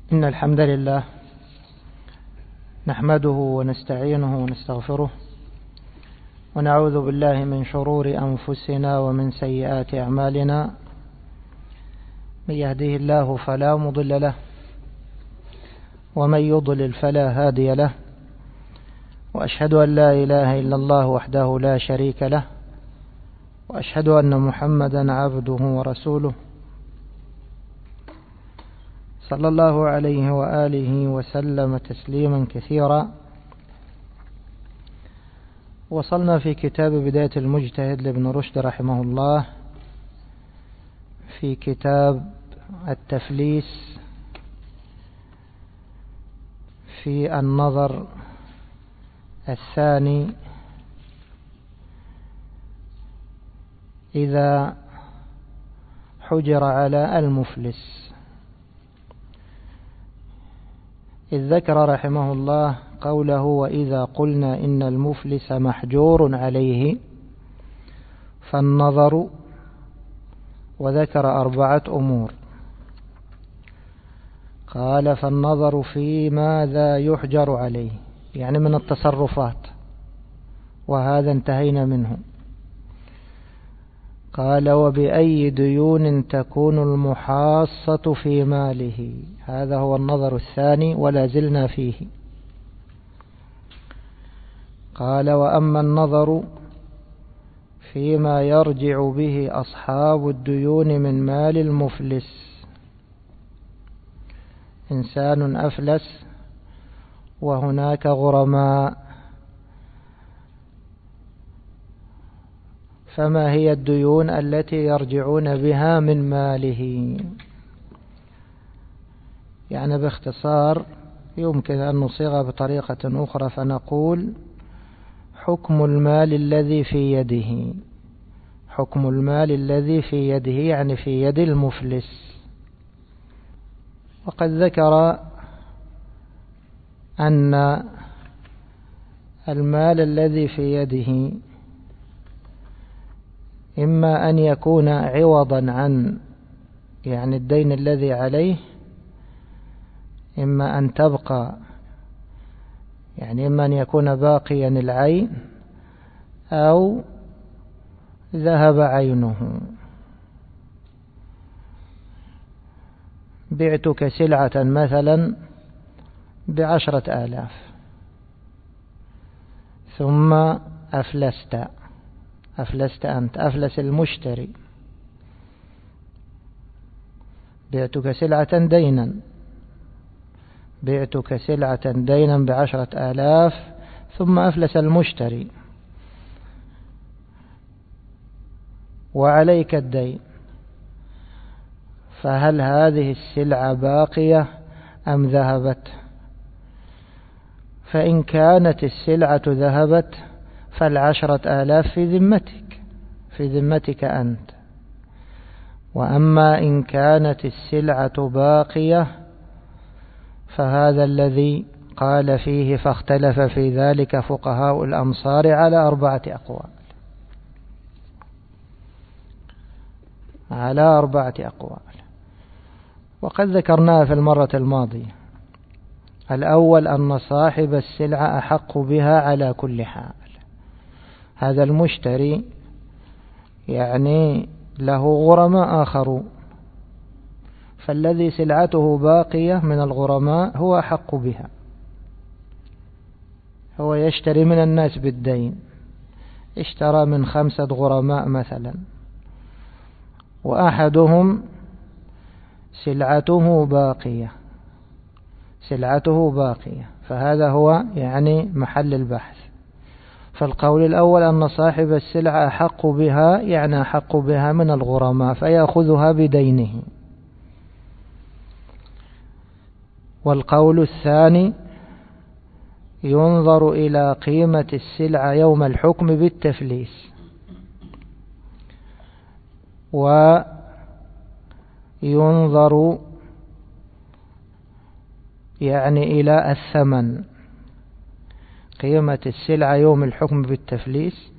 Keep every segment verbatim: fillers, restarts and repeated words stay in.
إن الحمد لله نحمده ونستعينه ونستغفره ونعوذ بالله من شرور أنفسنا ومن سيئات أعمالنا. من يهده الله فلا مضل له ومن يضلل فلا هادي له، وأشهد أن لا إله إلا الله وحده لا شريك له، وأشهد أن محمدا عبده ورسوله صلى الله عليه وآله وسلم تسليما كثيرا. وصلنا في كتاب بداية المجتهد لابن رشد رحمه الله في كتاب التفليس في النظر الثاني إذا حجر على المفلس، إذ ذكر رحمه الله قوله: وإذا قلنا إن المفلس محجور عليه فالنظر، وذكر أربعة أمور. قال: فالنظر في ماذا يحجر عليه، يعني من التصرفات، وهذا انتهينا منه. قال: وبأي ديون تكون المحاصة في ماله، هذا هو النظر الثاني ولا زلنا فيه. قال: وأما النظر فيما يرجع به أصحاب الديون من مال المفلس، إنسان أفلس وهناك غرماء، فما هي الديون التي يرجعون بها من ماله؟ يعني باختصار يمكن أن نصيغ بطريقة أخرى فنقول: حكم المال الذي في يده، حكم المال الذي في يده يعني في يد المفلس. وقد ذكر أن المال الذي في يده إما أن يكون عوضا عن يعني الدين الذي عليه، إما أن تبقى يعني إما أن يكون باقيا العين أو ذهب عينه. بعتك سلعة مثلا بعشرة آلاف ثم أفلست أفلست أنت أفلس المشتري. بعتك سلعة دينا بعتك سلعة دينا بعشرة آلاف ثم أفلس المشتري وعليك الدين، فهل هذه السلعة باقية أم ذهبت؟ فإن كانت السلعة ذهبت فالعشرة آلاف في ذمتك في ذمتك أنت. وأما إن كانت السلعة باقية فهذا الذي قال فيه فاختلف في ذلك فقهاء الأمصار على أربعة أقوال على أربعة أقوال وقد ذكرناها في المرة الماضية. الأول أن صاحب السلعة أحق بها على كل حال. هذا المشتري يعني له غرماء آخرون، فالذي سلعته باقية من الغرماء هو أحق بها. هو يشتري من الناس بالدين، اشترى من خمسة غرماء مثلا، وأحدهم سلعته باقية سلعته باقية فهذا هو يعني محل البحث. فالقول الأول أن صاحب السلعة أحق بها، يعني أحق بها من الغرماء فيأخذها بدينه. والقول الثاني ينظر إلى قيمة السلعة يوم الحكم بالتفليس، وينظر يعني إلى الثمن، قيمة السلعة يوم الحكم بالتفليس.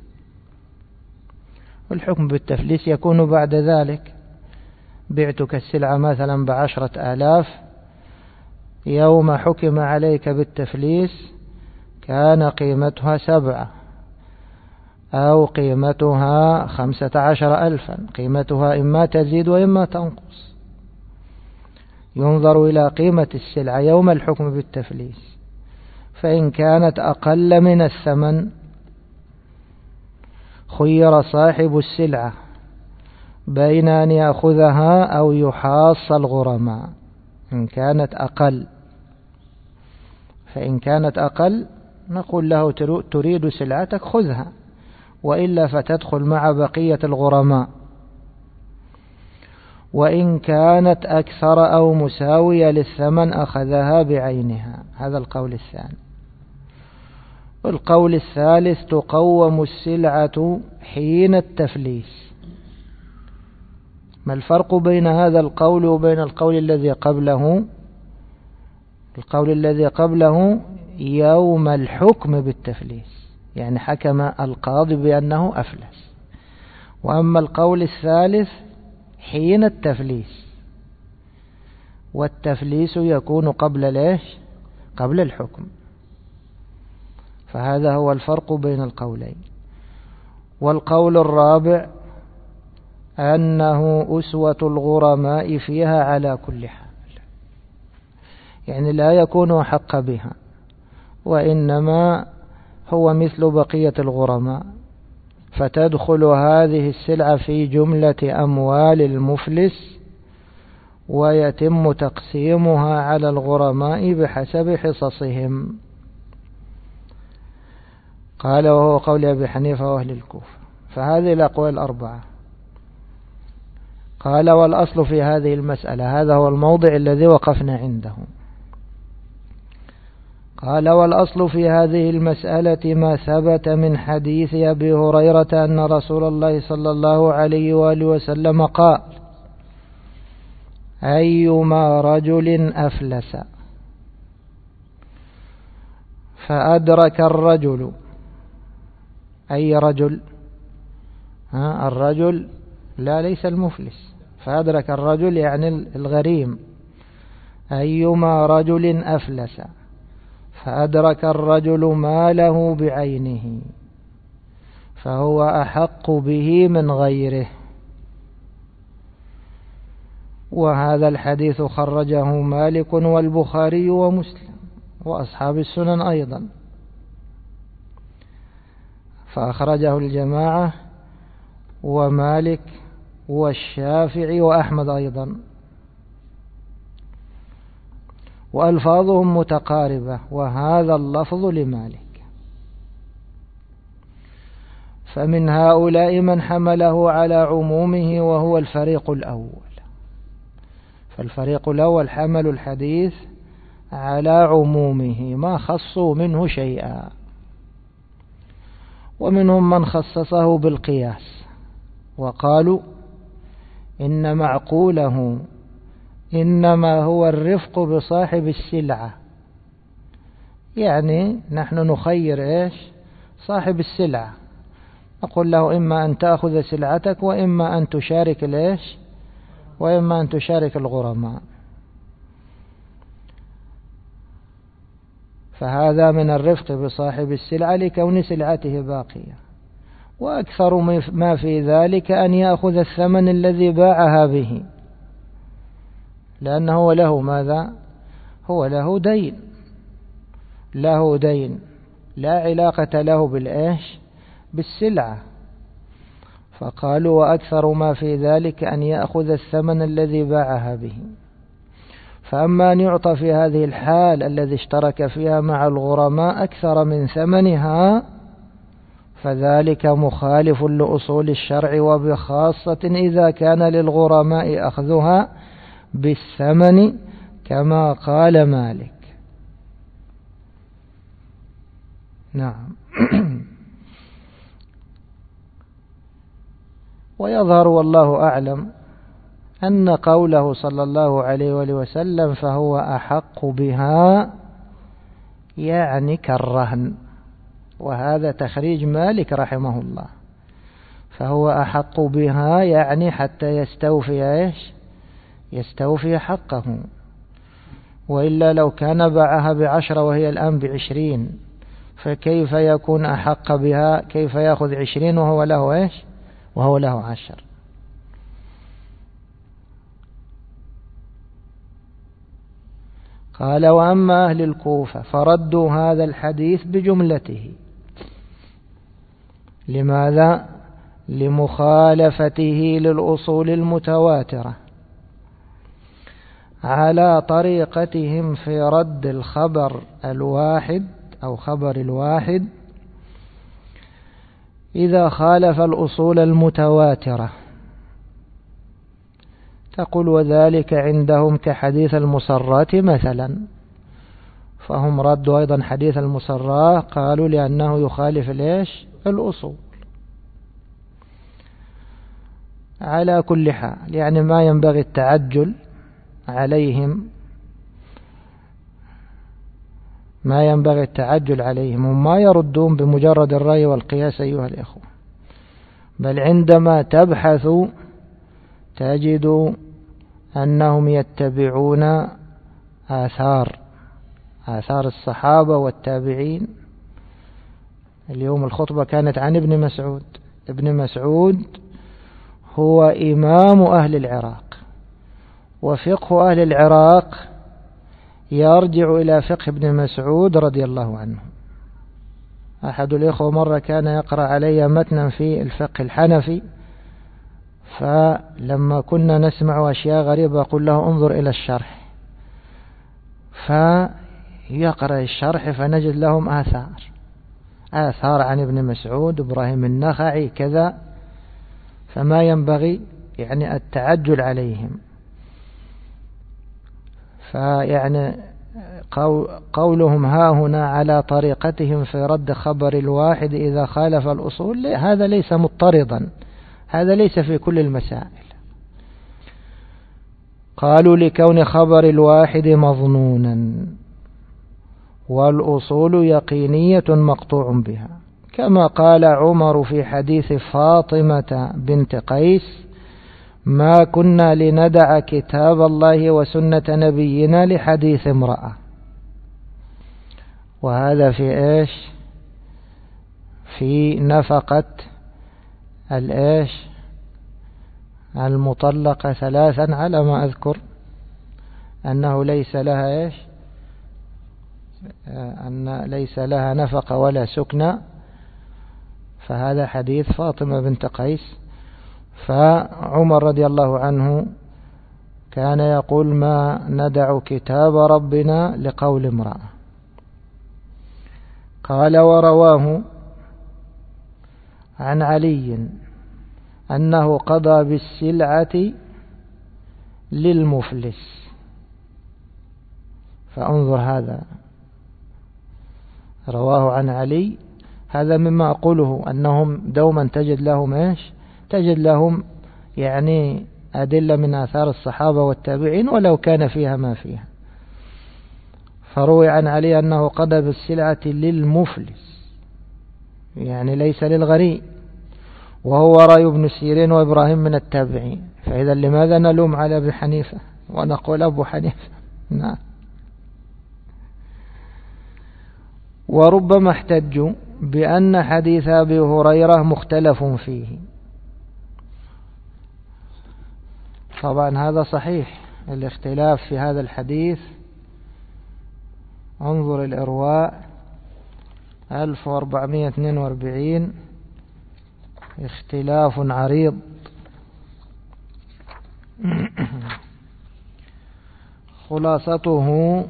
والحكم بالتفليس يكون بعد ذلك. بعتك السلعة مثلا بعشرة آلاف يوم حكم عليك بالتفليس كان قيمتها سبعة أو قيمتها خمسة عشر ألفا، قيمتها إما تزيد وإما تنقص. ينظر إلى قيمة السلعة يوم الحكم بالتفليس، فإن كانت أقل من الثمن خير صاحب السلعة بين أن يأخذها أو يحاص الغرماء. إن كانت أقل فإن كانت أقل نقول له تريد سلعتك خذها، وإلا فتدخل مع بقية الغرماء. وإن كانت أكثر أو مساوية للثمن أخذها بعينها. هذا القول الثاني. والقول الثالث تقوم السلعة حين التفليس. ما الفرق بين هذا القول وبين القول الذي قبله؟ القول الذي قبله يوم الحكم بالتفليس، يعني حكم القاضي بأنه أفلس. وأما القول الثالث حين التفليس، والتفليس يكون قبل ليش؟ قبل الحكم. فهذا هو الفرق بين القولين. والقول الرابع أنه أسوة الغرماء فيها على كل حال، يعني لا يكون أحق بها، وإنما هو مثل بقية الغرماء، فتدخل هذه السلعة في جملة أموال المفلس، ويتم تقسيمها على الغرماء بحسب حصصهم. قال وهو قول أبي حنيفة وأهل الكوفة. فهذه الأقوال الأربعة. قال والأصل في هذه المسألة، هذا هو الموضع الذي وقفنا عنده. قال والأصل في هذه المسألة ما ثبت من حديث أبي هريرة أن رسول الله صلى الله عليه وآله وسلم قال: أيما رجل أفلس فأدرك الرجل، أي رجل؟ ها الرجل لا ليس المفلس، فأدرك الرجل يعني الغريم. أيما رجل أفلس فأدرك الرجل ماله بعينه فهو أحق به من غيره. وهذا الحديث خرجه مالك والبخاري ومسلم وأصحاب السنن أيضا، فأخرجه الجماعة ومالك والشافعي وأحمد أيضا، وألفاظهم متقاربة، وهذا اللفظ لمالك. فمن هؤلاء من حمله على عمومه وهو الفريق الأول، فالفريق الأول حملوا الحديث على عمومه ما خصوا منه شيئا. ومنهم من خصصه بالقياس وقالوا إن معقوله إنما هو الرفق بصاحب السلعة، يعني نحن نخير إيش؟ صاحب السلعة، نقول له إما أن تأخذ سلعتك وإما أن تشارك ليش؟ وإما أن تشارك الغرماء. فهذا من الرفق بصاحب السلعة لكون سلعته باقية. وأكثر ما في ذلك أن يأخذ الثمن الذي باعها به، لأنه له ماذا؟ هو له دين، له دين لا علاقة له بالإيش؟ بالسلعة. فقالوا وأكثر ما في ذلك أن يأخذ الثمن الذي باعها به. فأما أن يعطى في هذه الحال الذي اشترك فيها مع الغرماء أكثر من ثمنها فذلك مخالف لأصول الشرع، وبخاصة إذا كان للغرماء أخذها بالثمن كما قال مالك. نعم. ويظهر والله أعلم أن قوله صلى الله عليه وآله وسلم فهو أحق بها يعني كالرهن، وهذا تخريج مالك رحمه الله. فهو أحق بها يعني حتى يستوفي إيش؟ يستوفي حقه. وإلا لو كان باعها بعشرة وهي الآن بعشرين فكيف يكون أحق بها؟ كيف يأخذ عشرين وهو له إيش؟ وهو له عشر. قال وأما أهل الكوفة فردوا هذا الحديث بجملته. لماذا؟ لمخالفته للأصول المتواترة على طريقتهم في رد الخبر الواحد أو خبر الواحد إذا خالف الأصول المتواترة. تقول وذلك عندهم كحديث المصرات مثلا، فهم ردوا أيضا حديث المصرات قالوا لأنه يخالف ليش؟ الأصول. على كل حال يعني ما ينبغي التعجل عليهم، ما ينبغي التعجل عليهم وما يردون بمجرد الرأي والقياس أيها الإخوة، بل عندما تبحثوا تجدوا أنهم يتبعون آثار آثار الصحابة والتابعين. اليوم الخطبة كانت عن ابن مسعود. ابن مسعود هو إمام أهل العراق، وفقه أهل العراق يرجع إلى فقه ابن مسعود رضي الله عنه. أحد الإخوة مرة كان يقرأ علي متنا في الفقه الحنفي، فلما كنا نسمع أشياء غريبة أقول له انظر إلى الشرح، فيقرأ الشرح فنجد لهم آثار آثار عن ابن مسعود، إبراهيم النخعي كذا، فما ينبغي يعني التعجل عليهم. فيعني قولهم ها هنا على طريقتهم في رد خبر الواحد إذا خالف الأصول، هذا ليس مضطردا، هذا ليس في كل المسائل. قالوا لكون خبر الواحد مظنونا والأصول يقينية مقطوع بها، كما قال عمر في حديث فاطمة بنت قيس ما كنا لندع كتاب الله وسنة نبينا لحديث امرأة. وهذا في إيش؟ في نفقة الإيش؟ المطلقة ثلاثا على ما أذكر أنه ليس لها إيش؟ أن ليس لها نفقة ولا سكنى، فهذا حديث فاطمة بنت قيس. فعمر رضي الله عنه كان يقول ما ندع كتاب ربنا لقول امرأة. قال ورواه عن علي أنه قضى بالسلعة للمفلس. فانظر هذا رواه عن علي، هذا مما أقوله أنهم دوما تجد لهم إيش؟ تجد لهم يعني أدلة من آثار الصحابة والتابعين ولو كان فيها ما فيها. فروي عن علي أنه قضى بالسلعة للمفلس يعني ليس للغني، وهو رأي ابن سيرين وإبراهيم من التابعين. فإذا لماذا نلوم على أبي حنيفة ونقول أبو حنيفة؟ نعم. وربما احتجوا بأن حديث أبي هريرة مختلف فيه. طبعا هذا صحيح الاختلاف في هذا الحديث. انظر الإرواء ألف وأربعمائة واثنين وأربعين، اختلاف عريض. خلاصته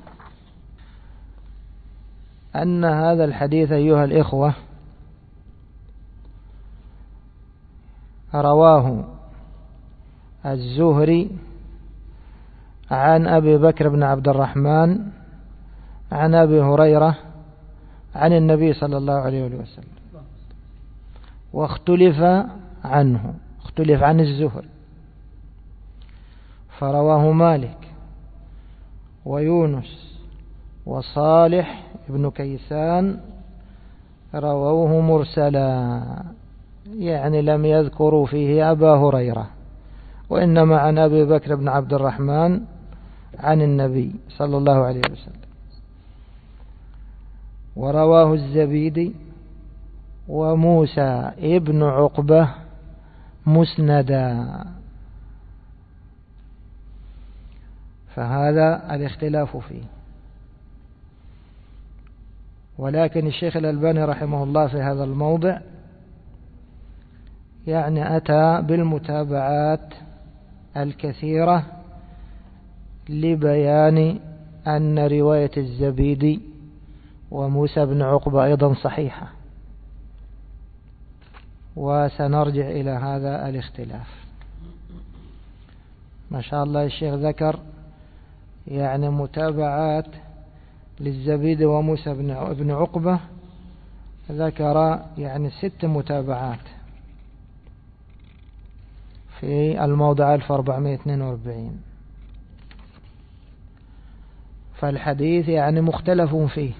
أن هذا الحديث أيها الإخوة رواه الزهري عن أبي بكر بن عبد الرحمن عن أبي هريرة عن النبي صلى الله عليه وسلم، واختلف عنه، اختلف عن الزهري، فرواه مالك ويونس وصالح ابن كيسان رووه مرسلا، يعني لم يذكروا فيه أبا هريرة، وإنما عن أبي بكر بن عبد الرحمن عن النبي صلى الله عليه وسلم. ورواه الزبيدي وموسى ابن عقبة مسندا. فهذا الاختلاف فيه. ولكن الشيخ الألباني رحمه الله في هذا الموضع يعني أتى بالمتابعات الكثيرة لبيان أن رواية الزبيدي وموسى بن عقبة أيضا صحيحة، وسنرجع إلى هذا الاختلاف. ما شاء الله الشيخ ذكر يعني متابعات للزبيدي وموسى بن عقبة، ذكر يعني ست متابعات في الموضع ألف وأربعمائة واثنين وأربعين. فالحديث يعني مختلف فيه.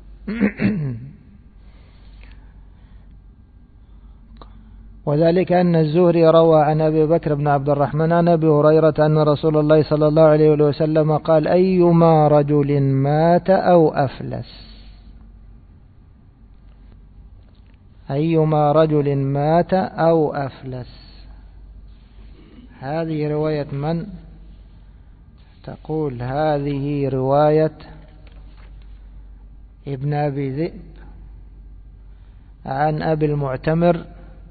وذلك أن الزهري روى عن أبي بكر بن عبد الرحمن عن أبي هريرة أن رسول الله صلى الله عليه وسلم قال: أيما رجل مات أو أفلس أيما رجل مات أو أفلس. هذه رواية من؟ تقول هذه رواية ابن أبي ذئب عن أبي المعتمر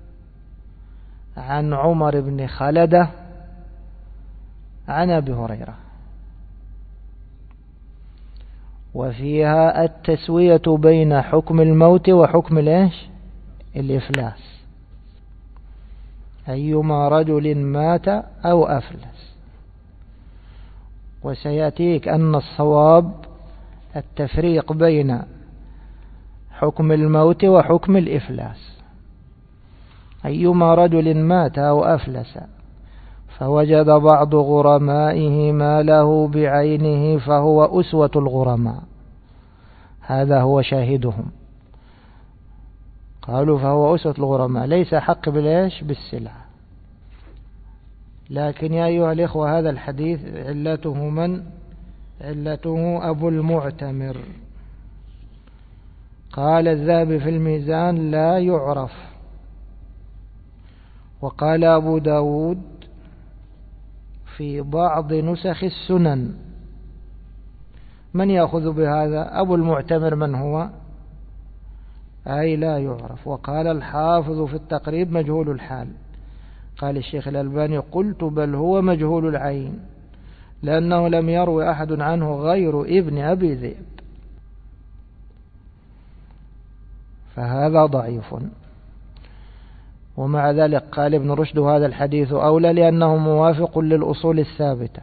عن عمر بن خلدة عن أبي هريرة، وفيها التسوية بين حكم الموت وحكم الإيش؟ الإفلاس. أيما رجل مات أو أفلس. وسيأتيك أن الصواب التفريق بين حكم الموت وحكم الإفلاس. أيما رجل مات أو أفلس فوجد بعض غرمائه ما له بعينه فهو أسوة الغرماء، هذا هو شاهدهم. قالوا فهو أسوة الغرماء، ليس حق بالإيش؟ بالسلعة. لكن يا أيها الإخوة هذا الحديث علته من؟ علته أبو المعتمر. قال الذهبي في الميزان لا يعرف. وقال أبو داود في بعض نسخ السنن. من يأخذ بهذا؟ أبو المعتمر من هو؟ أي لا يعرف. وقال الحافظ في التقريب مجهول الحال. قال الشيخ الألباني قلت بل هو مجهول العين، لأنه لم يروي أحد عنه غير ابن أبي ذئب، فهذا ضعيف. ومع ذلك قال ابن رشد هذا الحديث أولى لأنه موافق للأصول الثابتة،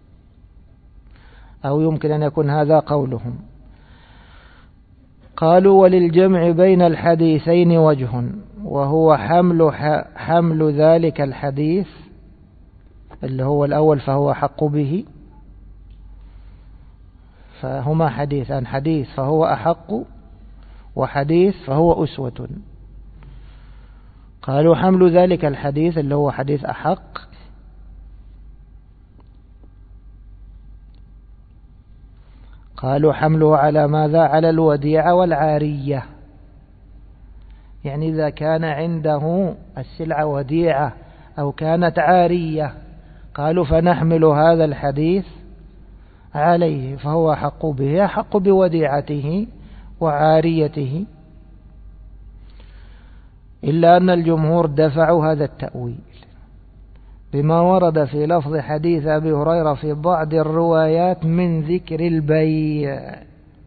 أو يمكن أن يكون هذا قولهم. قالوا وللجمع بين الحديثين وجه، وهو حمل حمل ذلك الحديث اللي هو الأول فهو حق به، فهما حديثان، حديث فهو أحق وحديث فهو أسوة. قالوا حمل ذلك الحديث اللي هو حديث أحق قالوا حمله على ماذا؟ على الوديعة والعارية. يعني إذا كان عنده السلعة وديعة أو كانت عارية قالوا فنحمل هذا الحديث عليه، فهو حق به، حق بوديعته وعاريته. إلا أن الجمهور دفعوا هذا التأويل بما ورد في لفظ حديث أبي هريرة في بعض الروايات من ذكر البيع،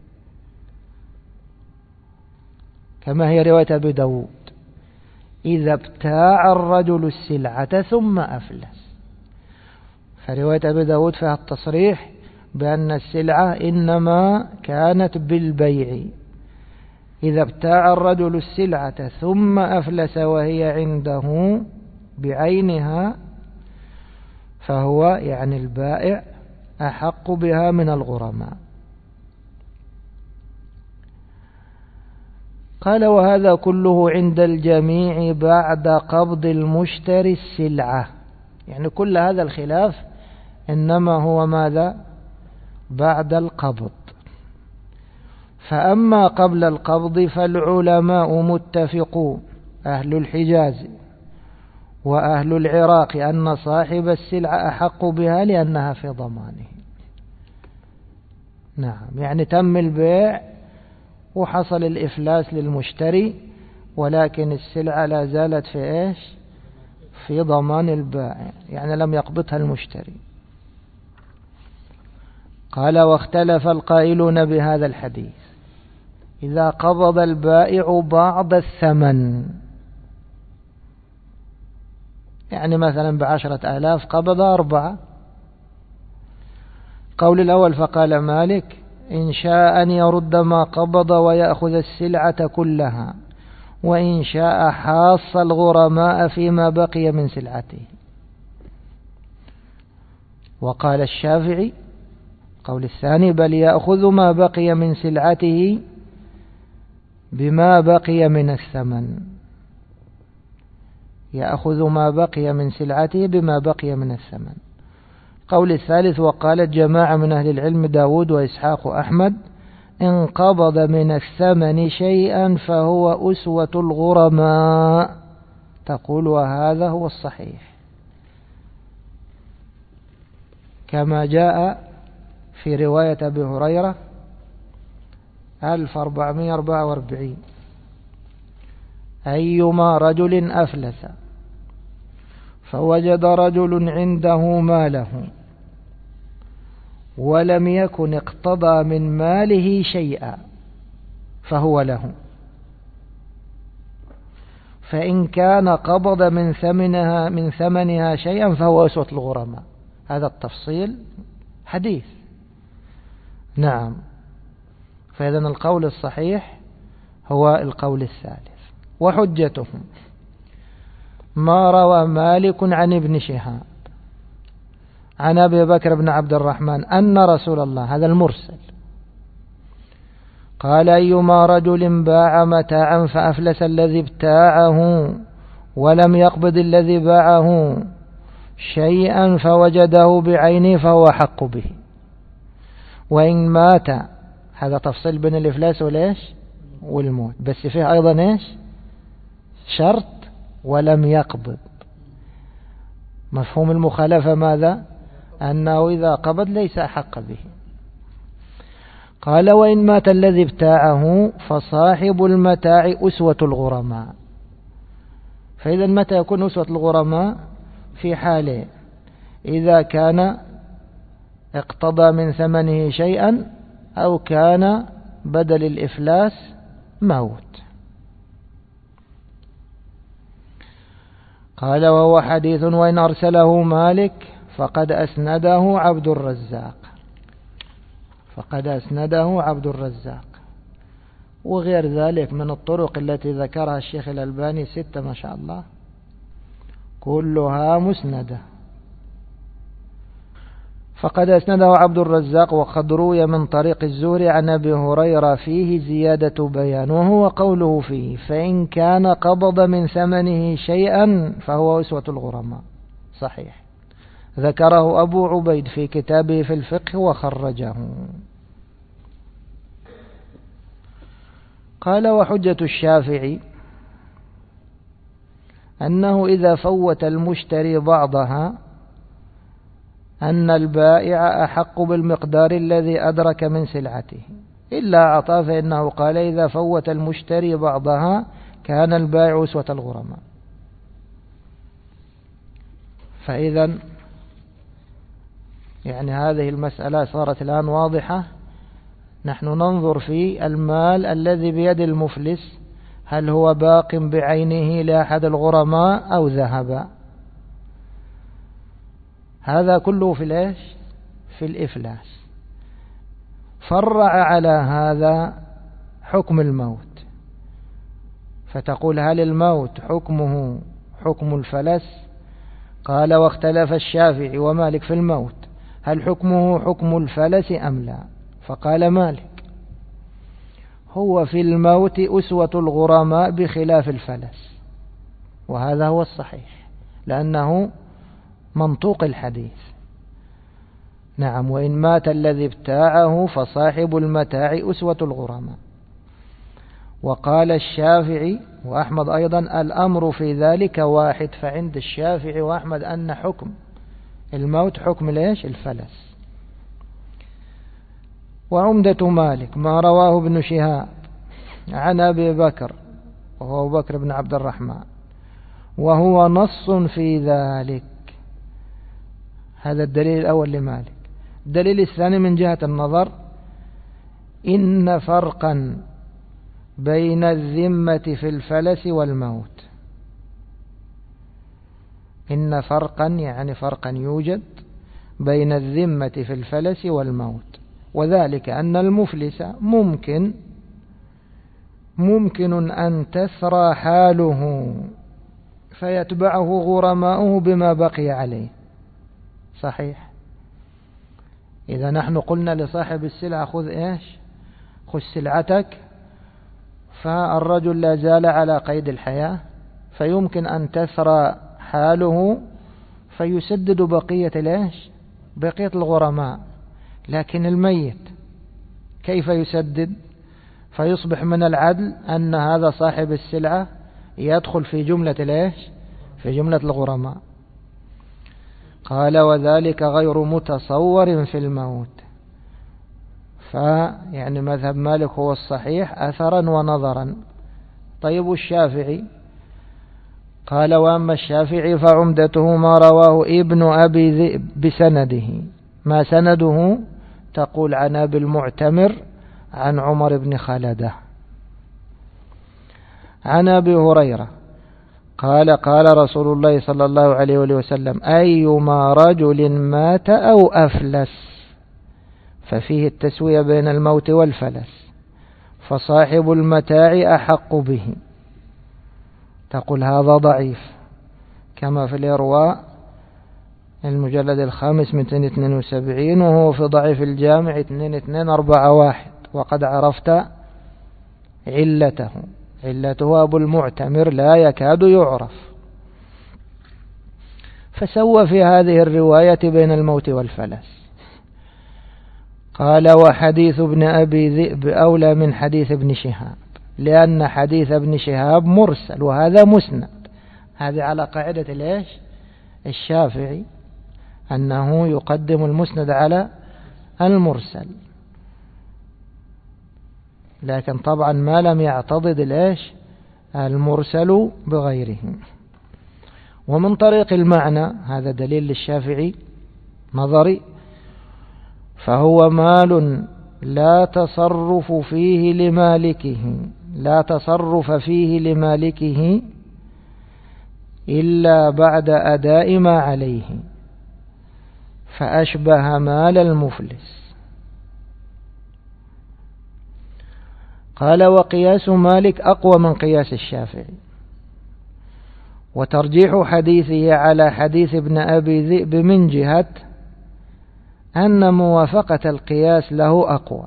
كما هي رواية أبي داود: إذا ابتاع الرجل السلعة ثم أفلس. فرواية أبي داود فيها التصريح بأن السلعة إنما كانت بالبيع. إذا ابتاع الرجل السلعة ثم أفلس وهي عنده بعينها فهو يعني البائع أحق بها من الغرماء. قال وهذا كله عند الجميع بعد قبض المشتري السلعة. يعني كل هذا الخلاف إنما هو ماذا؟ بعد القبض. فأما قبل القبض فالعلماء متفقون أهل الحجاز وأهل العراق أن صاحب السلعة أحق بها لأنها في ضمانه. نعم، يعني تم البيع وحصل الإفلاس للمشتري، ولكن السلعة لا زالت في إيش؟ في ضمان البائع، يعني لم يقبضها المشتري. قال: واختلف القائلون بهذا الحديث إذا قبض البائع بعض الثمن، يعني مثلا بعشرة آلاف قبض أربعة. قول الأول فقال مالك: إن شاء أن يرد ما قبض ويأخذ السلعة كلها، وإن شاء حاص الغرماء فيما بقي من سلعته. وقال الشافعي قول الثاني: بل يأخذ ما بقي من سلعته بما بقي من الثمن، يأخذ ما بقي من سلعته بما بقي من الثمن. قول الثالث: وقالت جماعة من أهل العلم داود وإسحاق أحمد: إن قبض من الثمن شيئا فهو أسوة الغرماء. تقول: وهذا هو الصحيح، كما جاء في رواية أبي هريرة ألف وأربعمائة وأربعة وأربعين: أيما رجل أفلس فوجد رجل عنده ماله ولم يكن اقتضى من ماله شيئا فهو له، فإن كان قبض من ثمنها من ثمنها شيئا فهو أسوة الغرماء. هذا التفصيل حديث. نعم، فإذن القول الصحيح هو القول الثالث. وحجتهم ما روى مالك عن ابن شهاب عن أبي بكر بن عبد الرحمن أن رسول الله، هذا المرسل، قال: أيما رجل باع متاعا فأفلس الذي ابتاعه ولم يقبض الذي باعه شيئا فوجده بعينه فهو حق به، وإن مات. هذا تفصيل بين الإفلاس والإيش والموت، بس فيه أيضا إيش شرط: ولم يقبض. مفهوم المخالفة ماذا؟ أنه إذا قبض ليس أحق به. قال: وإن مات الذي ابتاعه فصاحب المتاع أسوة الغرماء. فإذا متى يكون أسوة الغرماء؟ في حاله: إذا كان اقتضى من ثمنه شيئا، أو كان بدل الإفلاس موت. قال: وهو حديث وإن أرسله مالك فقد أسنده عبد الرزاق، فقد أسنده عبد الرزاق. وغير ذلك من الطرق التي ذكرها الشيخ الألباني ستة ما شاء الله، كلها مسندة. فقد أسنده عبد الرزاق. وقد روي من طريق الزهري عن أبي هريرة فيه زيادة بيان، وهو قوله فيه: فإن كان قبض من ثمنه شيئا فهو أسوة الغرماء. صحيح، ذكره أبو عبيد في كتابه في الفقه وخرجه. قال: وحجة الشافعي أنه إذا فوت المشتري بعضها أن البائع أحق بالمقدار الذي أدرك من سلعته، إلا أعطاه فإنه قال: إذا فوت المشتري بعضها كان البائع أسوة الغرماء. فإذا يعني هذه المسألة صارت الآن واضحة. نحن ننظر في المال الذي بيد المفلس، هل هو باق بعينه لأحد الغرماء أو ذهب؟ هذا كله في الإيش؟ في الإفلاس. فرع على هذا حكم الموت، فتقول: هل الموت حكمه حكم الفلس؟ قال: واختلف الشافعي ومالك في الموت، هل حكمه حكم الفلس أم لا؟ فقال مالك: هو في الموت أسوة الغرماء بخلاف الفلس. وهذا هو الصحيح، لأنه منطوق الحديث. نعم، وإن مات الذي ابتاعه فصاحب المتاع أسوة الغرماء. وقال الشافعي وأحمد أيضا الأمر في ذلك واحد، فعند الشافعي وأحمد أن حكم الموت حكم ليش الفلس. وعمدة مالك ما رواه ابن شهاب عن أبي بكر وهو أبو بكر بن عبد الرحمن وهو نص في ذلك. هذا الدليل الأول لمالك. الدليل الثاني من جهة النظر إن فرقا بين الذمة في الفلس والموت. إن فرقا يعني فرقا يوجد بين الذمة في الفلس والموت، وذلك أن المفلس ممكن ممكن أن تثرى حاله فيتبعه غرماؤه بما بقي عليه. صحيح. إذا نحن قلنا لصاحب السلعة خذ إيش خذ سلعتك، فالرجل لا زال على قيد الحياة، فيمكن أن تثرى حاله فيسدد بقية ليش بقية الغرماء. لكن الميت كيف يسدد؟ فيصبح من العدل أن هذا صاحب السلعة يدخل في جملة ليش في جملة الغرماء. قال وذلك غير متصور في الموت. فيعني مذهب مالك هو الصحيح أثرا ونظرا. طيب الشافعي قال وأما الشافعي فعمدته ما رواه ابن أبي ذئب بسنده. ما سنده؟ تقول عن أبي المعتمر عن عمر بن خلدة عن أبي هريرة قال قال رسول الله صلى الله عليه وسلم أيما رجل مات أو أفلس ففيه التسوية بين الموت والفلس فصاحب المتاع أحق به. تقول هذا ضعيف كما في الإرواء المجلد الخامس من اثنين وسبعين، وهو في ضعيف الجامع اثنين اثنين أربعة واحد. وقد عرفت علته. علته أبو المعتمر لا يكاد يعرف. فسوى في هذه الرواية بين الموت والفلس. قال وحديث ابن أبي ذئب أولى من حديث ابن شهاب، لأن حديث ابن شهاب مرسل وهذا مسند. هذه على قاعدة ليش الشافعي أنه يقدم المسند على المرسل، لكن طبعا ما لم يعتضد ليش المرسل بغيره. ومن طريق المعنى هذا دليل للشافعي نظري، فهو مال لا تصرف فيه لمالكه لا تصرف فيه لمالكه إلا بعد أداء ما عليه، فأشبه مال المفلس. قال وقياس مالك أقوى من قياس الشافعي، وترجيح حديثه على حديث ابن أبي ذئب من جهة أن موافقة القياس له أقوى،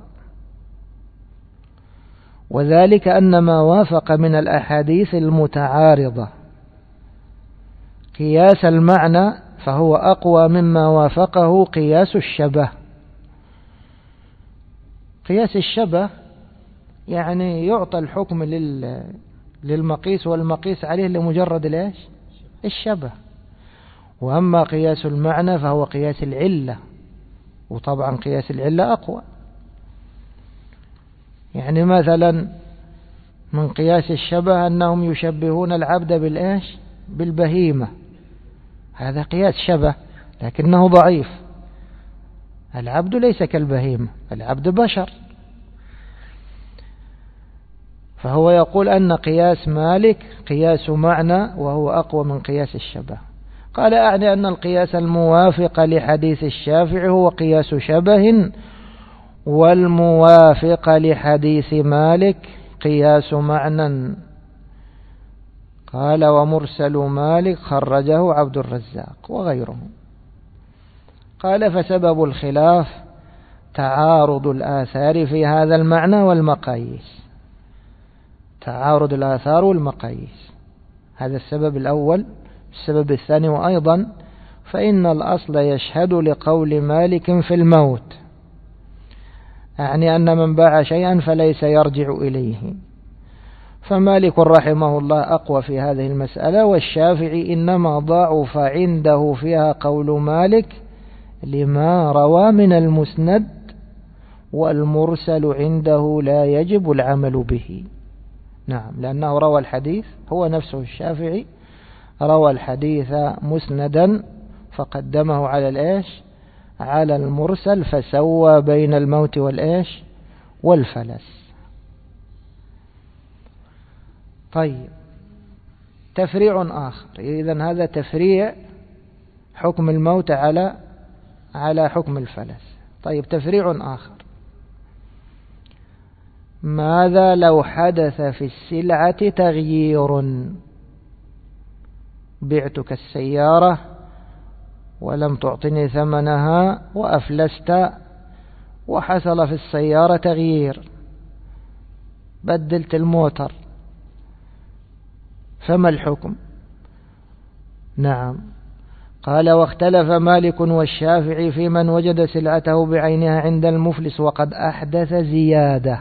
وذلك أن ما وافق من الأحاديث المتعارضة قياس المعنى فهو أقوى مما وافقه قياس الشبه. قياس الشبه يعني يعطى الحكم للمقيس والمقيس عليه لمجرد ليش الشبه. وأما قياس المعنى فهو قياس العلة، وطبعا قياس العلة أقوى. يعني مثلا من قياس الشبه أنهم يشبهون العبد بالإيش بالبهيمة، هذا قياس شبه لكنه ضعيف. العبد ليس كالبهيمة، العبد بشر. فهو يقول أن قياس مالك قياس معنى وهو أقوى من قياس الشبه. قال أعني أن القياس الموافق لحديث الشافعي هو قياس شبه، والموافق لحديث مالك قياس معنى. قال ومرسل مالك خرجه عبد الرزاق وغيره. قال فسبب الخلاف تعارض الآثار في هذا المعنى والمقاييس. تعارض الآثار والمقاييس هذا السبب الأول. السبب الثاني وأيضا فإن الأصل يشهد لقول مالك في الموت، يعني أن من باع شيئا فليس يرجع إليه. فمالك رحمه الله أقوى في هذه المسألة، والشافعي إنما ضعف عنده فيها قول مالك لما روى من المسند، والمرسل عنده لا يجب العمل به. نعم، لأنه روى الحديث، هو نفسه الشافعي روى الحديث مسندا فقدمه على الإيش؟ على المرسل، فسوى بين الموت والإيش؟ والفلس. طيب، تفريع آخر، إذن هذا تفريع حكم الموت على على حكم الفلس. طيب، تفريع آخر، ماذا لو حدث في السلعة تغيير؟ بعتك السيارة ولم تعطني ثمنها وأفلست، وحصل في السيارة تغيير، بدلت الموتر، فما الحكم؟ نعم، قال: واختلف مالك والشافعي في من وجد سلعته بعينها عند المفلس وقد أحدث زيادة،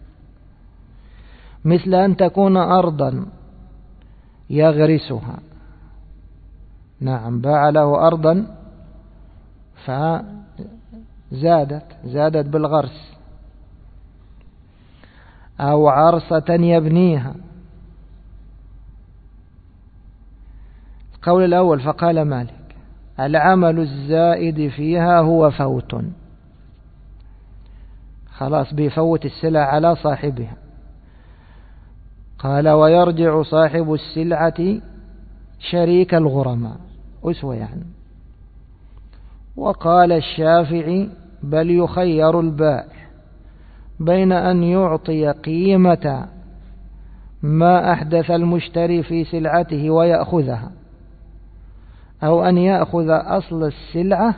مثل أن تكون أرضا يغرسها. نعم، باع له أرضا فزادت زادت بالغرس، أو عرصة يبنيها. القول الأول، فقال مالك: العمل الزائد فيها هو فوت، خلاص بيفوت السلع على صاحبها. قال: ويرجع صاحب السلعة شريك الغرماء، أسوة يعني. وقال الشافعي: بل يخير البائع بين أن يعطي قيمة ما أحدث المشتري في سلعته ويأخذها، أو أن يأخذ أصل السلعة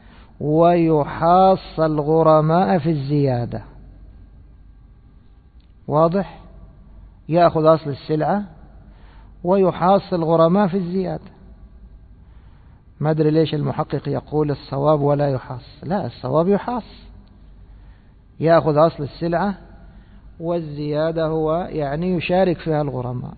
ويحاص الغرماء في الزيادة. واضح؟ يأخذ أصل السلعة ويحاص الغرماء في الزيادة. ما أدري ليش المحقق يقول الصواب ولا يحاص. لا، الصواب يحاص، يأخذ أصل السلعة والزيادة هو يعني يشارك فيها الغرماء.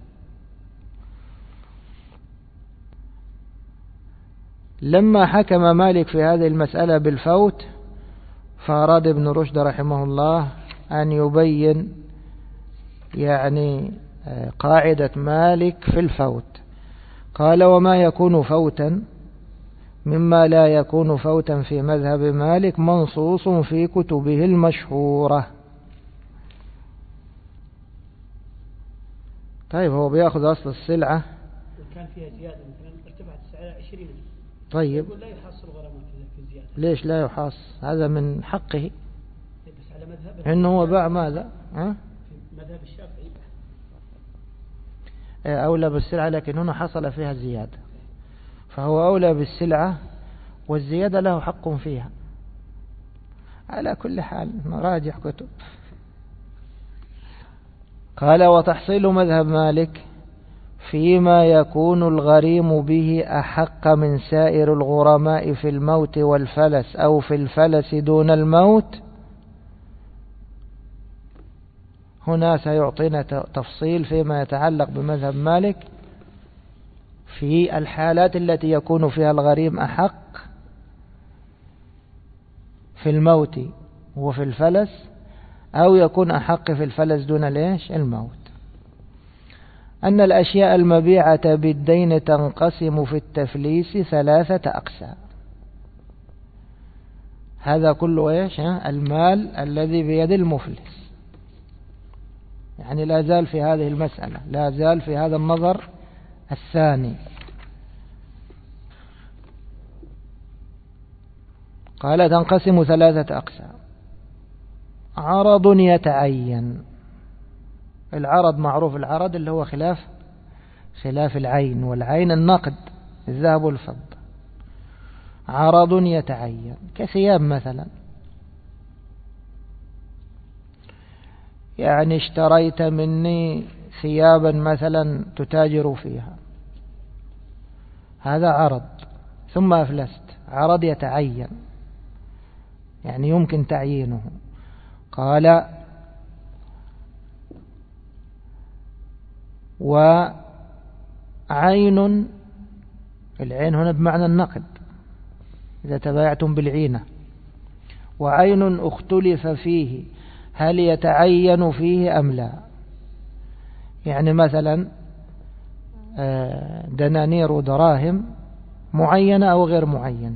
لما حكم مالك في هذه المسألة بالفوت، فأراد ابن رشد رحمه الله أن يبين يعني قاعدة مالك في الفوت. قال: وما يكون فوتا مما لا يكون فوتا في مذهب مالك منصوص في كتبه المشهورة. طيب، هو بيأخذ أصل السلعة وكان فيها زيادة، مثلا ارتفعت السعر عشرين. طيب، يقول لا يحصل غرامة في الزيادة. ليش لا يحاص؟ هذا من حقه، بس على مذهب إنه هو باع ماذا؟ ها؟ مذهب الشافعي أولى بالسلعة، لكن هنا حصل فيها زيادة، فهو أولى بالسلعة والزيادة له حق فيها. على كل حال نراجع كتب. قال: وتحصيل مذهب مالك فيما يكون الغريم به أحق من سائر الغرماء في الموت والفلس، أو في الفلس دون الموت. هنا سيعطينا تفصيل فيما يتعلق بمذهب مالك في الحالات التي يكون فيها الغريم أحق في الموت وفي الفلس، أو يكون أحق في الفلس دون ليش الموت. أن الأشياء المبيعة بالدين تنقسم في التفليس ثلاثة أقسام. هذا كله إيش؟ المال الذي بيد المفلس، يعني لا زال في هذه المسألة، لا زال في هذا النظر الثاني. قال: تنقسم ثلاثة أقسام. عرض يتعين، العرض معروف، العرض اللي هو خلاف خلاف العين، والعين النقد، الذهب والفضة. عرض يتعين كثياب مثلا، يعني اشتريت مني ثيابا مثلا تتاجر فيها، هذا عرض ثم أفلست، عرض يتعين يعني يمكن تعيينه. قال وعين، العين هنا بمعنى النقد إذا تبايعتم بالعينة، وعين اختلف فيه هل يتعين فيه أم لا. يعني مثلا دنانير ودراهم معينة أو غير معينة،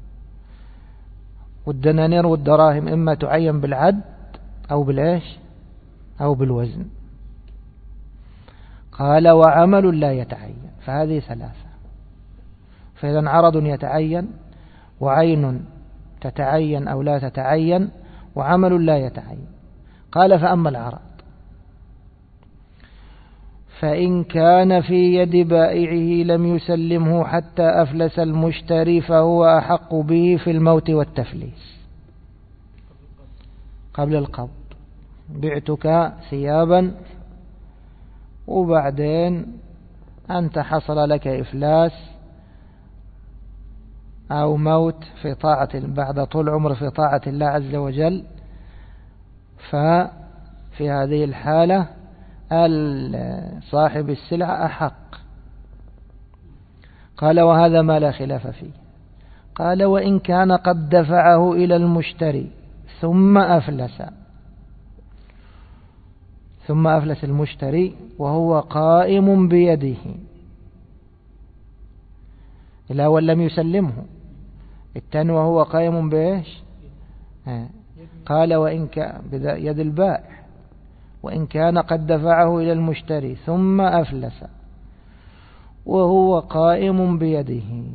والدنانير والدراهم إما تعين بالعد أو بالإيش أو بالوزن. قال وعمل لا يتعين، فهذه ثلاثة. فإذا عرض يتعين، وعين تتعين أو لا تتعين، وعمل لا يتعين. قال فأما العرض فإن كان في يد بائعه لم يسلمه حتى أفلس المشتري فهو أحق به في الموت والتفليس. قبل القبض بعتك ثيابا وبعدين أنت حصل لك إفلاس أو موت في طاعة بعد طول عمر في طاعة الله عز وجل، ففي هذه الحالة صاحب السلعة أحق. قال وهذا ما لا خلاف فيه. قال وإن كان قد دفعه إلى المشتري ثم أفلس، ثم أفلس المشتري وهو قائم بيده، الأول لم يسلمه، الثاني وهو قائم بإيش؟ قال وإن كان يد البائع، وإن كان قد دفعه إلى المشتري ثم أفلس وهو قائم بيده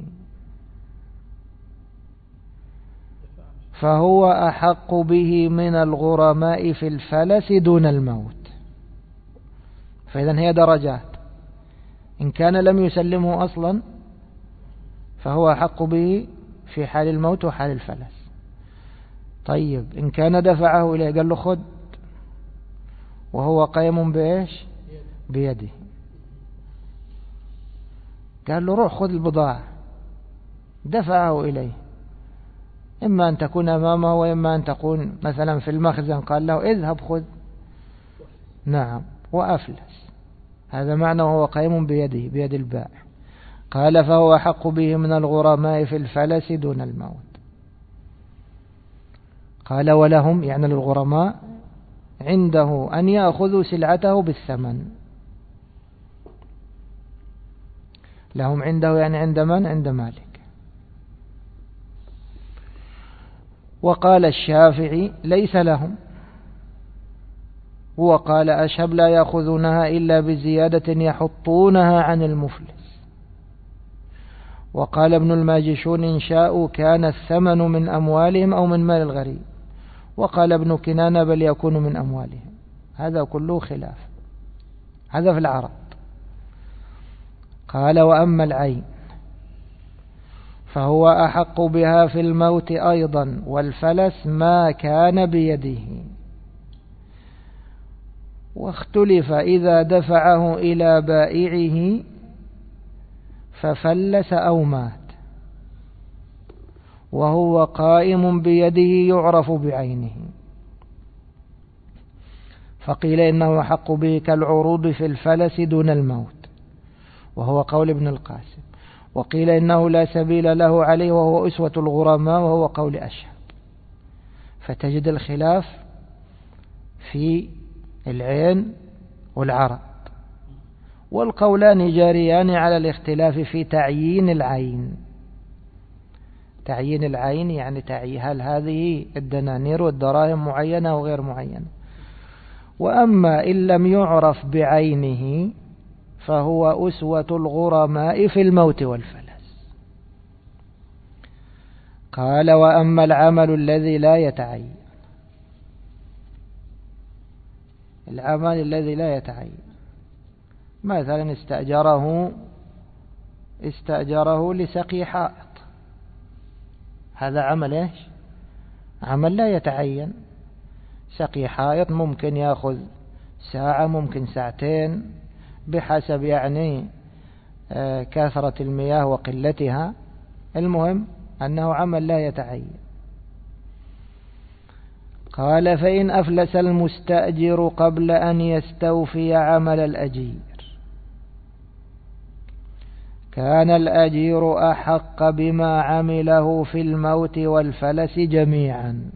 فهو أحق به من الغرماء في الفلس دون الموت. فإذا هي درجات، إن كان لم يسلمه أصلا فهو أحق به في حال الموت وحال الفلس. طيب إن كان دفعه إليه قال له خذ وهو قائم بإيش؟ بيده، قال له روح خذ البضاعة، دفعه إليه، إما أن تكون أمامه وإما أن تكون مثلا في المخزن، قال له اذهب خذ، نعم، وأفلس، هذا معنى وهو قائم بيده بيد البائع. قال فهو أحق به من الغرماء في الفلس دون الموت. قال ولهم يعني للغرماء عنده أن يأخذوا سلعته بالثمن، لهم عنده يعني عند من؟ عند مالك. وقال الشافعي ليس لهم، وقال أشهب لا يأخذونها إلا بزيادة يحطونها عن المفلس. وقال ابن الماجشون إن شاءوا كان الثمن من أموالهم أو من مال الغريب. وقال ابن كنانة بل يكون من أموالهم. هذا كله خلاف، هذا في العرض. قال وأما العين فهو أحق بها في الموت أيضا والفلس ما كان بيده. واختلف إذا دفعه إلى بائعه ففلس أو مات وهو قائم بيده يعرف بعينه، فقيل إنه حق به كالعروض في الفلس دون الموت وهو قول ابن القاسم، وقيل إنه لا سبيل له عليه وهو أسوة الغرماء وهو قول أشهب. فتجد الخلاف في العين والعرض، والقولان جاريان على الاختلاف في تعيين العين. تعيين العين يعني تعيين هل هذه الدنانير والدراهم معينة أو غير معينة. وأما إن لم يعرف بعينه فهو أسوة الغرماء في الموت والفلس. قال وأما العمل الذي لا يتعين، العمل الذي لا يتعين مثلا استأجره استأجره لسقي حائط، هذا عمل ايش؟ عمل لا يتعين. سقي حائط ممكن يأخذ ساعة ممكن ساعتين بحسب يعني كثرة المياه وقلتها، المهم أنه عمل لا يتعين. قال فإن أفلس المستأجر قبل أن يستوفي عمل الأجير كان الأجير أحق بما عمله في الموت والفلس جميعا،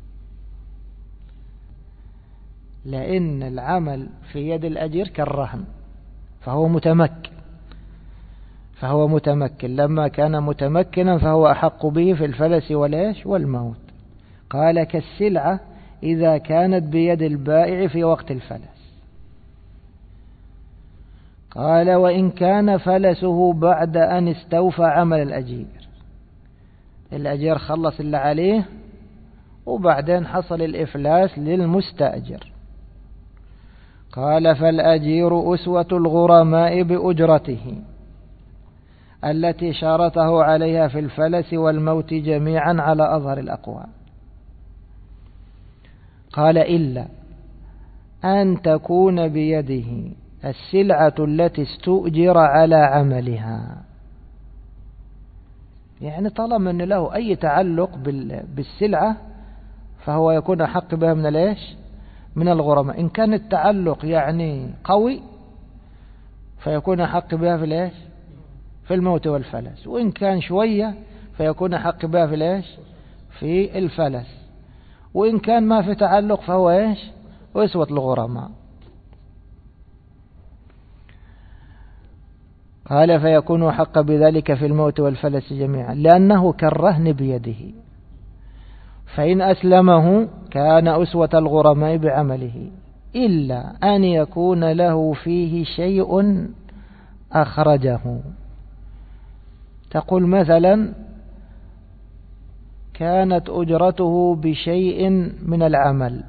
لأن العمل في يد الأجير كالرهن، فهو متمكن فهو متمكن لما كان متمكنا فهو أحق به في الفلس والإيش والموت. قال كالسلعة إذا كانت بيد البائع في وقت الفلس. قال وإن كان فلسه بعد أن استوفى عمل الأجير، الأجير خلص اللي عليه وبعدين حصل الإفلاس للمستأجر. قال فالأجير أسوة الغرماء بأجرته التي شارته عليها في الفلس والموت جميعا على أظهر الأقوال. قال إلا أن تكون بيده السلعة التي استؤجر على عملها، يعني طالما أن له أي تعلق بالسلعة فهو يكون أحق بها من الإيش من الغرماء. إن كان التعلق يعني قوي فيكون أحق بها في الإيش في الموت والفلس، وإن كان شوية فيكون أحق بها في الإيش في الفلس، وإن كان ما في تعلق فهو إيش أسوة الغرماء. قال فيكون أحق بذلك في الموت والفلس جميعا لأنه كالرهن بيده، فإن أسلمه كان أسوة الغرماء بعمله إلا أن يكون له فيه شيء أخرجه. تقول مثلا كانت أجرته بشيء من العمل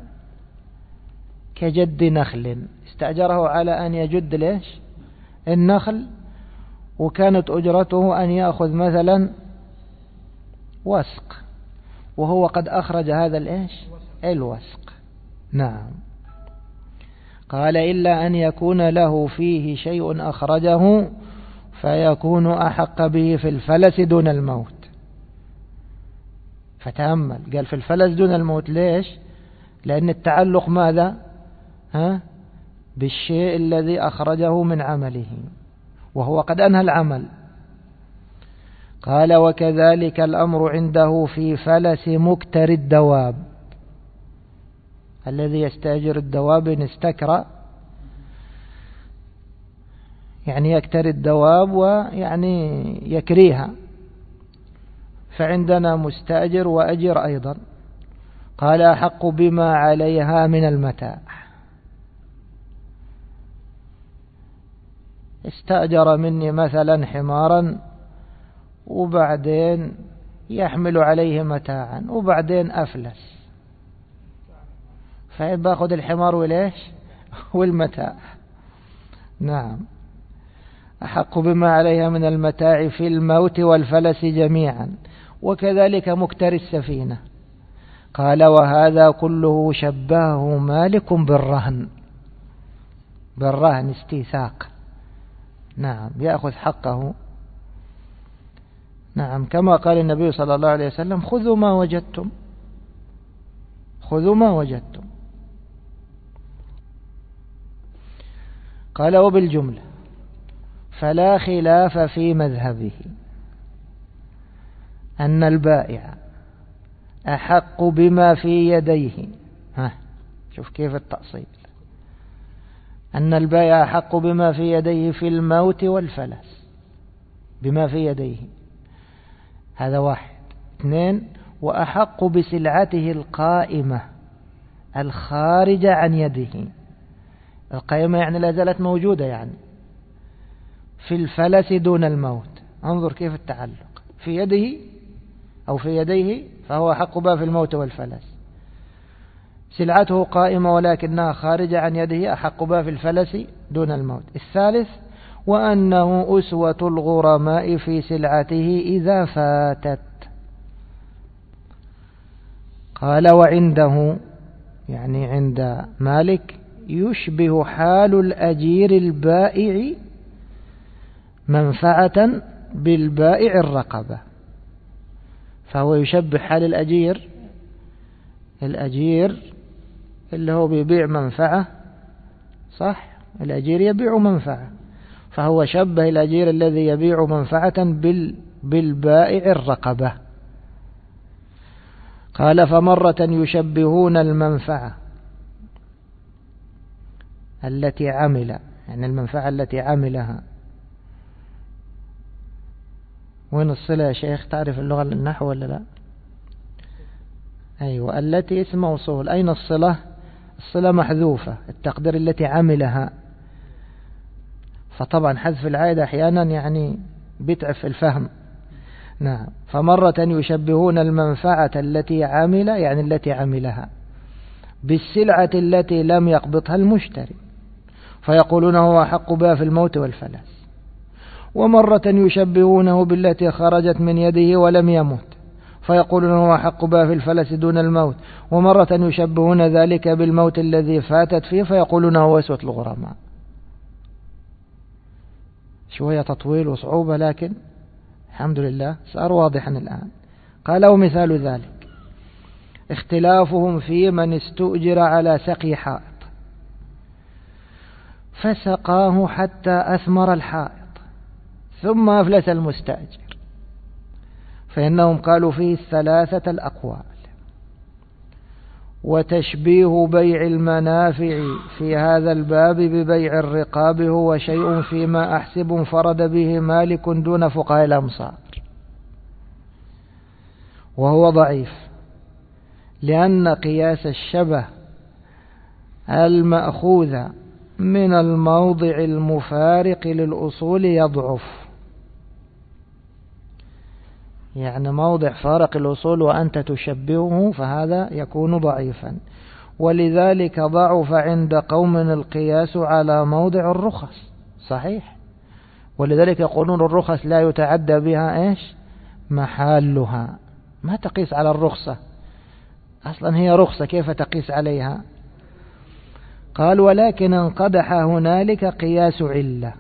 كجد نخل، استأجره على أن يجد ليش النخل، وكانت أجرته أن يأخذ مثلا وسق وهو قد أخرج هذا الإيش الوسق. نعم. قال إلا أن يكون له فيه شيء أخرجه فيكون أحق به في الفلس دون الموت. فتأمل، قال في الفلس دون الموت. ليش؟ لأن التعلق ماذا ها بالشيء الذي أخرجه من عمله وهو قد أنهى العمل. قال وكذلك الأمر عنده في فلس مكتر الدواب، الذي يستأجر الدواب إن استكرى، يعني يكتري الدواب ويعني يكريها، فعندنا مستأجر وأجر أيضا. قال أحق بما عليها من المتاع، استأجر مني مثلا حمارا وبعدين يحمل عليه متاعا وبعدين أفلس، فباخذ الحمار وليش والمتاع. نعم. أحق بما عليها من المتاع في الموت والفلس جميعا، وكذلك مكتري السفينة. قال وهذا كله شبهه مالك بالرهن، بالرهن استيثاق. نعم، يأخذ حقه. نعم، كما قال النبي صلى الله عليه وسلم خذوا ما وجدتم، خذوا ما وجدتم. قال وبالجملة فلا خلاف في مذهبه أن البائع أحق بما في يديه. ها شوف كيف التأصيل، أن البائع أحق بما في يديه في الموت والفلس، بما في يديه، هذا واحد. اثنين، وأحق بسلعته القائمة الخارجة عن يده. القائمة يعني لا زالت موجودة، يعني في الفلس دون الموت. انظر كيف التعلق، في يده أو في يديه فهو أحق بها في الموت والفلس. سلعته قائمة ولكنها خارجة عن يده، أحق بها في الفلس دون الموت. الثالث، وأنه أسوة الغرماء في سلعته إذا فاتت. قال وعنده، يعني عند مالك، يشبه حال الأجير البائع منفعة بالبائع الرقبة. فهو يشبه حال الأجير الأجير اللي هو بيبيع منفعة، صح؟ الأجير يبيع منفعة، فهو شبه الأجير الذي يبيع منفعة بال بالبائع الرقبة. قال فمرة يشبهون المنفعة التي عمل، يعني المنفعة التي عملها. وين الصلة يا شيخ؟ تعرف اللغة النحو ولا لا؟ أيوة، التي اسم موصول. أين الصلة؟ الصلة محذوفة، التقدير التي عملها، فطبعا حذف العائد أحيانا يعني بيتعب في الفهم. نعم. فمرة يشبهون المنفعة التي عمل، يعني التي عملها، بالسلعة التي لم يقبضها المشتري، فيقولون هو أحق بها في الموت والفلس. ومرة يشبهونه بالتي خرجت من يده ولم يمت، فيقولون هو أحق بها في الفلس دون الموت. ومرة يشبهون ذلك بالموت الذي فاتت فيه، فيقولون هو أسوة الغرماء. شوية تطويل وصعوبة، لكن الحمد لله صار واضحا الآن. قال ومثال ذلك اختلافهم في من استؤجر على سقي حائط فسقاه حتى أثمر الحائط ثم أفلس المستأجر، فإنهم قالوا فيه الثلاثة الأقوال. وتشبيه بيع المنافع في هذا الباب ببيع الرقاب هو شيء فيما أحسب انفرد به مالك دون فقهاء الأمصار، وهو ضعيف، لأن قياس الشبه المأخوذ من الموضع المفارق للأصول يضعف. يعني موضع فارق الأصول وأنت تشبهه فهذا يكون ضعيفا، ولذلك ضعف عند قوم القياس على موضع الرخص. صحيح، ولذلك يقولون الرخص لا يتعدى بها إيش محلها، ما تقيس على الرخصة، أصلا هي رخصة كيف تقيس عليها؟ قال ولكن انقدح هنالك قياس علة.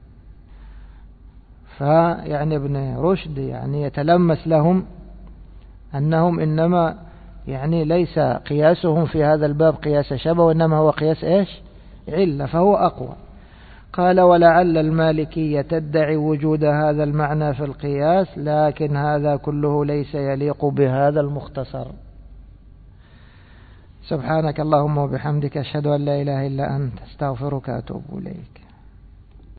فيعني ابن رشد يعني يتلمس لهم أنهم إنما يعني ليس قياسهم في هذا الباب قياس شبه، وإنما هو قياس إيش علة، فهو أقوى. قال ولعل المالكية تدعي وجود هذا المعنى في القياس، لكن هذا كله ليس يليق بهذا المختصر. سبحانك اللهم وبحمدك أشهد أن لا إله إلا أنت، استغفرك وأتوب إليك.